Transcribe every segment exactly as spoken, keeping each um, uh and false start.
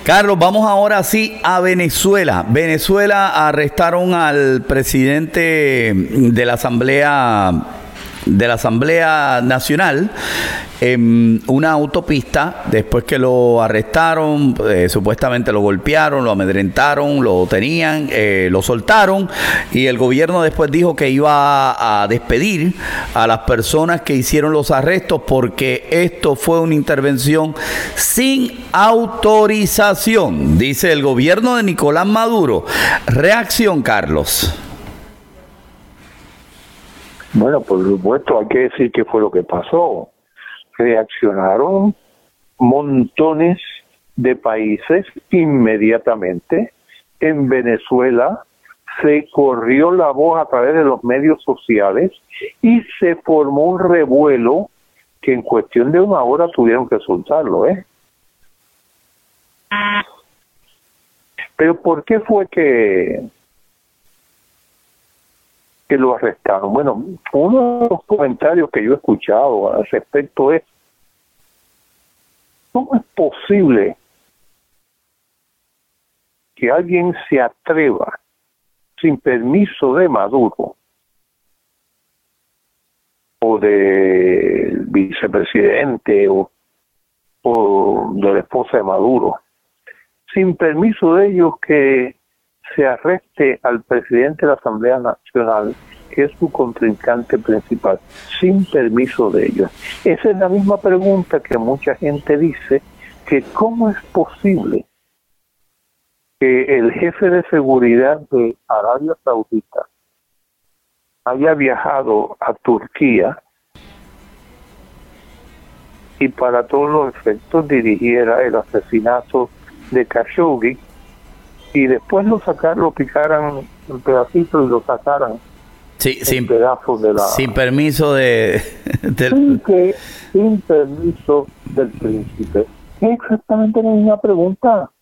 Carlos, vamos ahora sí a Venezuela. Venezuela arrestaron al presidente de la Asamblea de la Asamblea Nacional en una autopista después que lo arrestaron, eh, supuestamente lo golpearon, lo amedrentaron, lo tenían, eh, lo soltaron y el gobierno después dijo que iba a despedir a las personas que hicieron los arrestos porque esto fue una intervención sin autorización, dice el gobierno de Nicolás Maduro. Reacción, Carlos. Bueno, por supuesto, hay que decir qué fue lo que pasó. Reaccionaron montones de países inmediatamente. En Venezuela se corrió la voz a través de los medios sociales y se formó un revuelo que en cuestión de una hora tuvieron que soltarlo, ¿eh? Pero ¿por qué fue que... que lo arrestaron? Bueno, uno de los comentarios que yo he escuchado al respecto es: ¿cómo es posible que alguien se atreva sin permiso de Maduro o del vicepresidente o, o de la esposa de Maduro, sin permiso de ellos, que se arreste al presidente de la Asamblea Nacional, que es su contrincante principal, sin permiso de ellos? Esa es la misma pregunta que mucha gente dice, que cómo es posible que el jefe de seguridad de Arabia Saudita haya viajado a Turquía y para todos los efectos dirigiera el asesinato de Khashoggi, y después lo sacaran, lo picaran en pedacitos y lo sacaran sí, en sin, pedazos de la... Sin permiso de... de... Sin, que, sin permiso del príncipe. Es exactamente la misma pregunta.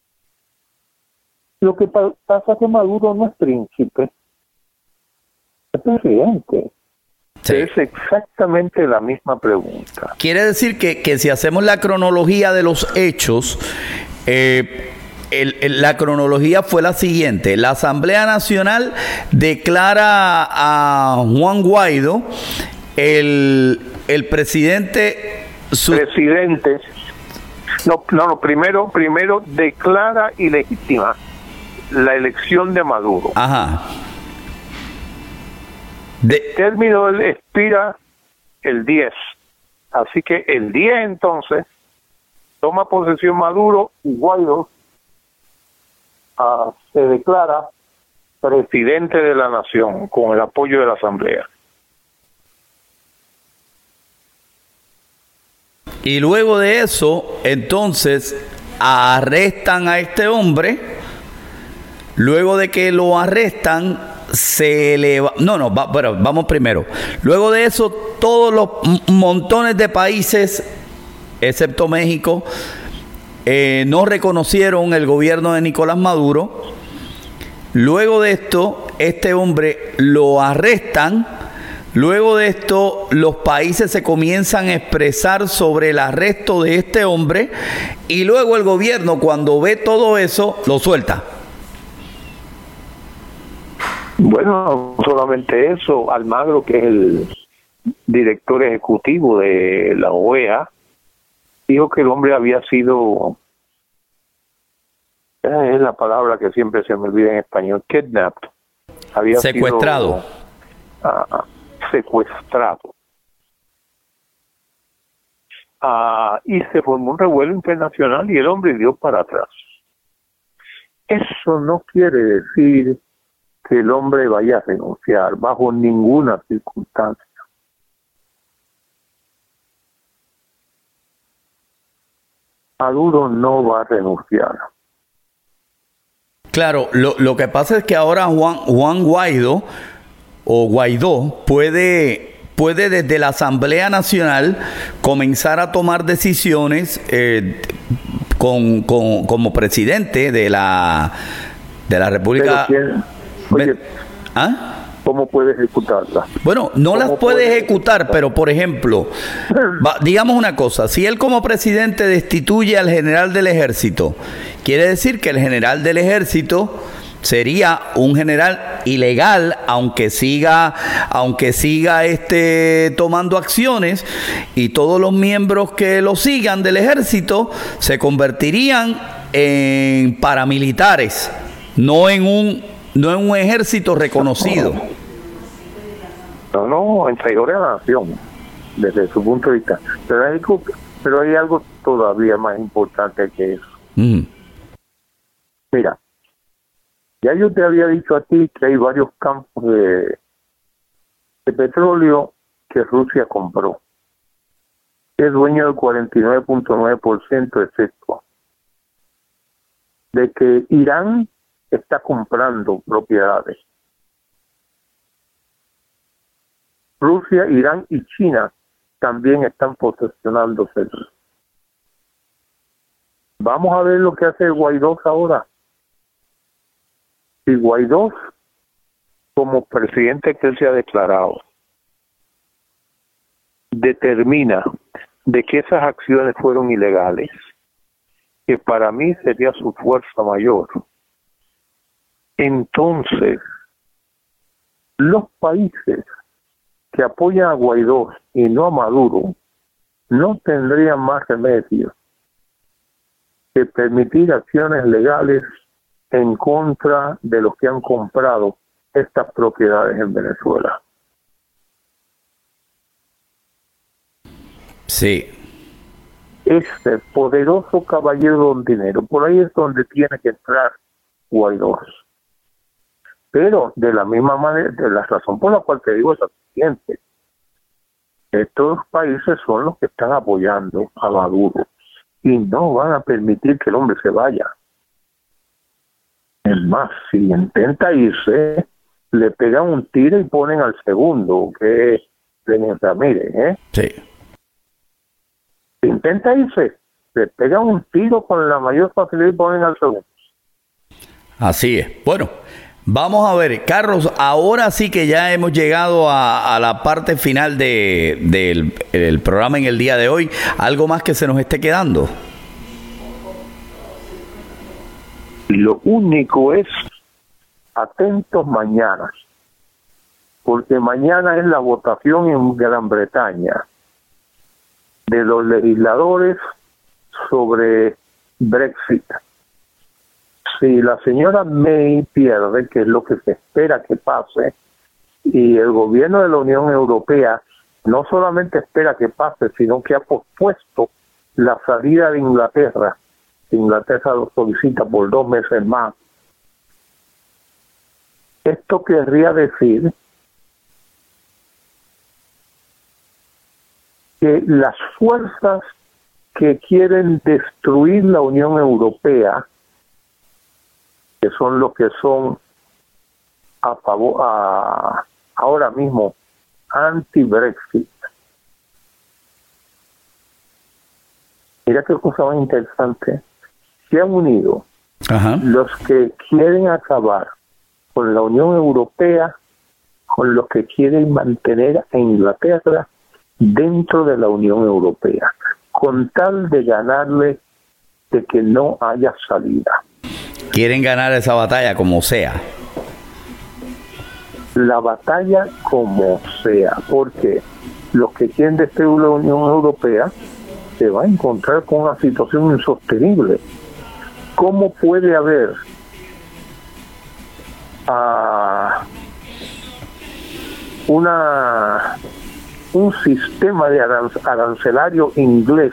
Lo que pa- pasa es que Maduro no es príncipe, es presidente. Sí. Es exactamente la misma pregunta. Quiere decir que, que si hacemos la cronología de los hechos... Eh, El, el, la cronología fue la siguiente: la Asamblea Nacional declara a Juan Guaidó el, el presidente su... presidente no, no, no, primero primero declara ilegítima la elección de Maduro. Ajá. De... El término expira el diez, así que el diez entonces toma posesión Maduro y Guaidó Uh, se declara presidente de la nación con el apoyo de la Asamblea. Y luego de eso, entonces, arrestan a este hombre. Luego de que lo arrestan, se eleva... No, no, va, bueno, vamos primero. Luego de eso, todos los montones de países, excepto México, Eh, no reconocieron el gobierno de Nicolás Maduro. Luego de esto, este hombre lo arrestan. Luego de esto, los países se comienzan a expresar sobre el arresto de este hombre. Y luego el gobierno, cuando ve todo eso, lo suelta. Bueno, no solamente eso. Almagro, que es el director ejecutivo de la O E A, dijo que el hombre había sido, es la palabra que siempre se me olvida en español, kidnapped, había secuestrado. sido uh, secuestrado. Uh, y se formó un revuelo internacional y el hombre dio para atrás. Eso no quiere decir que el hombre vaya a renunciar bajo ninguna circunstancia. Maduro no va a renunciar. Claro, lo, lo que pasa es que ahora Juan, Juan Guaidó o Guaidó puede, puede desde la Asamblea Nacional comenzar a tomar decisiones eh, con, con, como presidente de la, de la República. Oye, ¿Ah? ¿Cómo puede ejecutarla? Bueno, no las puede ejecutar, pero por ejemplo, va, digamos una cosa, si él como presidente destituye al general del ejército quiere decir que el general del ejército sería un general ilegal, aunque siga, aunque siga este tomando acciones, y todos los miembros que lo sigan del ejército se convertirían en paramilitares, no en un, no en un ejército reconocido. No, no, en traidores a la nación, desde su punto de vista. Pero hay algo, pero hay algo todavía más importante que eso. Mm. Mira, ya yo te había dicho a ti que hay varios campos de, de petróleo que Rusia compró. Es dueño del cuarenta y nueve punto nueve por ciento, excepto de que Irán está comprando propiedades. Rusia, Irán y China también están posesionándose. Vamos a ver lo que hace Guaidó ahora. Si Guaidó, como presidente que él se ha declarado, determina de que esas acciones fueron ilegales, que para mí sería su fuerza mayor, entonces los países que apoyan a Guaidó y no a Maduro no tendrían más remedio que permitir acciones legales en contra de los que han comprado estas propiedades en Venezuela. Sí. Este poderoso caballero don dinero, por ahí es donde tiene que entrar Guaidó. Pero de la misma manera, de la razón por la cual te digo es la siguiente: estos países son los que están apoyando a Maduro y no van a permitir que el hombre se vaya. Es más, si intenta irse, le pegan un tiro y ponen al segundo, que es Lenín Ramírez, ¿eh? Sí. Si intenta irse, le pegan un tiro con la mayor facilidad y ponen al segundo. Así es. Bueno, vamos a ver, Carlos, ahora sí que ya hemos llegado a, a la parte final de, del, del programa en el día de hoy. ¿Algo más que se nos esté quedando? Lo único es atentos mañana, porque mañana es la votación en Gran Bretaña de los legisladores sobre Brexit. Si la señora May pierde, que es lo que se espera que pase, y el gobierno de la Unión Europea no solamente espera que pase, sino que ha pospuesto la salida de Inglaterra. Inglaterra lo solicita por dos meses más. Esto querría decir que las fuerzas que quieren destruir la Unión Europea, que son los que son a favor, a, ahora mismo anti-Brexit. Mira qué cosa más interesante. Se han unido Ajá. los que quieren acabar con la Unión Europea, con los que quieren mantener a Inglaterra dentro de la Unión Europea, con tal de ganarle de que no haya salida. Quieren ganar esa batalla como sea. La batalla como sea, porque los que quieren destruir la Unión Europea se va a encontrar con una situación insostenible. ¿Cómo puede haber uh, una un sistema de aranc- arancelario inglés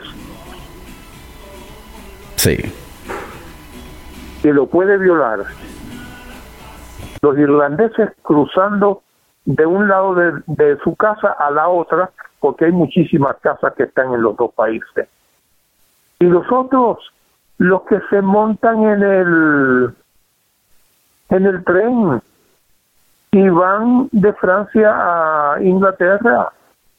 sí. que lo puede violar los irlandeses cruzando de un lado de, de su casa a la otra, porque hay muchísimas casas que están en los dos países, y los otros, los que se montan en el en el tren y van de Francia a Inglaterra?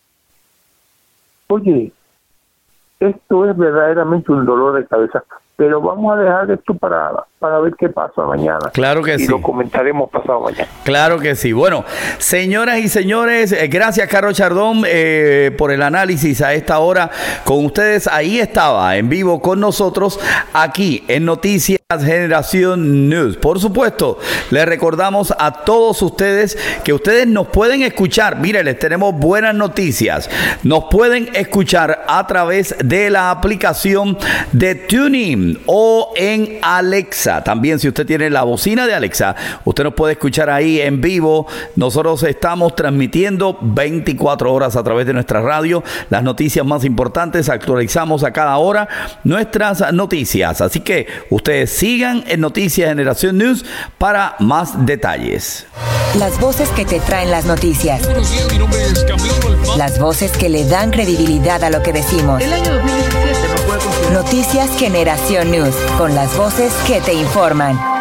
Oye, esto es verdaderamente un dolor de cabeza, pero vamos a dejar esto para para ver qué pasa mañana. Claro que y sí. lo comentaremos pasado mañana. Claro que sí. Bueno, señoras y señores, eh, gracias Carlos Chardón eh, por el análisis a esta hora con ustedes. Ahí estaba en vivo con nosotros aquí en Noticias Generación News. Por supuesto, les recordamos a todos ustedes que ustedes nos pueden escuchar. Mire, les tenemos buenas noticias. Nos pueden escuchar a través de la aplicación de TuneIn o en Alexa. También, si usted tiene la bocina de Alexa, usted nos puede escuchar ahí en vivo. Nosotros estamos transmitiendo veinticuatro horas a través de nuestra radio las noticias más importantes. Actualizamos a cada hora nuestras noticias. Así que ustedes sigan en Noticias Generación News para más detalles. Las voces que te traen las noticias. Buenos días, mi nombre es Camilo Alfaro. Las voces que le dan credibilidad a lo que decimos. El año dos mil diecisiete no puede considerar. Noticias Generación News, con las voces que te informan.